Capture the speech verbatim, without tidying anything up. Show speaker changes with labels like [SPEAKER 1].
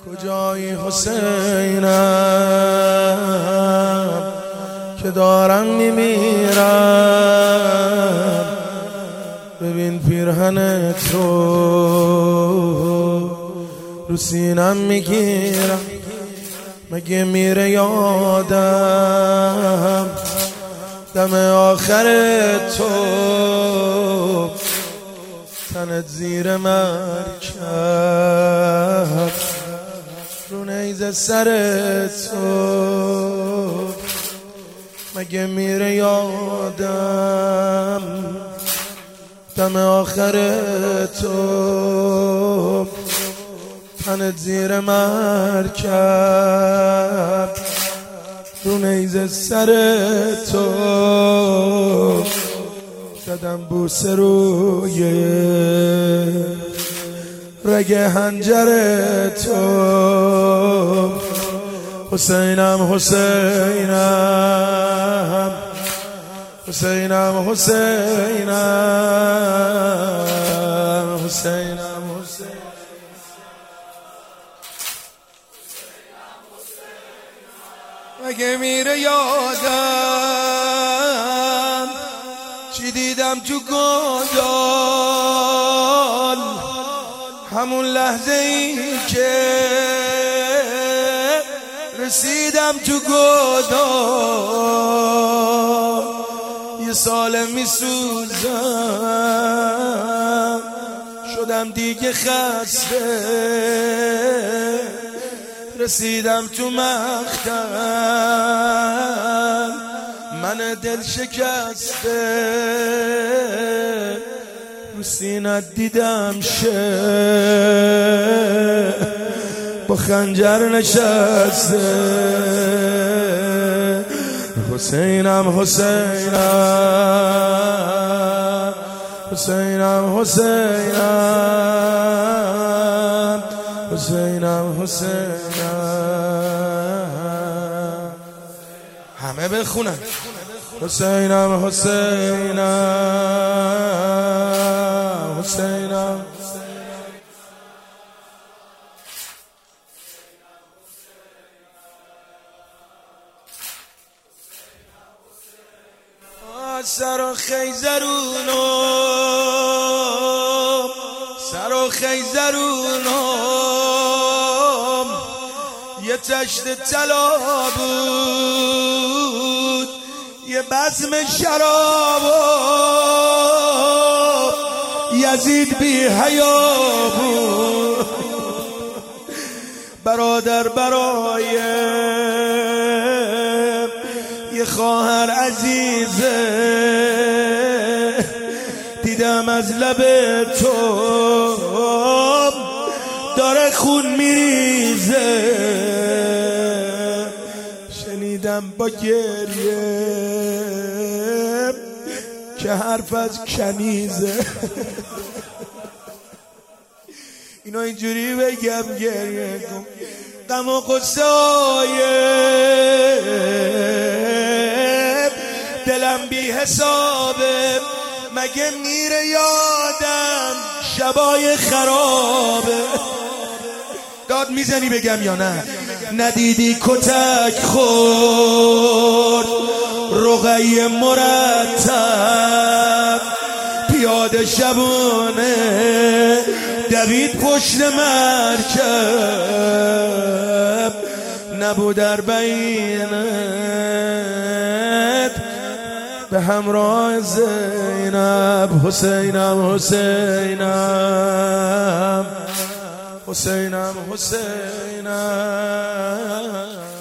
[SPEAKER 1] کجایی حسینم که دارم میمیرم؟ ببین پیرهنت رو رو سینم میگیرم، مگه میره یادم دم آخر تو تنت زیر مرکب رو نیزه سر تو، مگه میره یادم دم آخر تو تنت زیر مرکب رو نیزه سر تو، زدم بوسه روی رگ هنجر تو. حسینم حسینم حسینم حسینم حسینم مگه میره یادم چی دیدم تو گودال، همون لحظه ای که رسیدم تو گودال، یه سال میسوزم شدم دیگه خسته، رسیدم تو مقتل من دل شکسته، رو سینت دیدم شه با خنجر نشسته. حسینم حسینم حسینم حسینم حسینم حسینم همه بخونن. حسینم حسینم حسینم سر و خیزرونو سر و خیزرونو یه تشت طلا بود، یه بزم شراب یزید بی حیا بود، برادر برای یه خواهر عزیزه دیدم از لب تو داره خون میریزه، شنیدم با گریه که حرف از کنیزه. اینو اینجوری بگم گریه کن، غم و قصه های دلم بی حسابه، مگه میره یادم شبای خرابه. داد میزنی بگم یا نه؟ ندیدی کتک خورد رقیه مرتب، پیاده شبونه دوید پشت مرکب، نبود اربعینت به همراه زینب. حسینم حسینم حسینم حسینم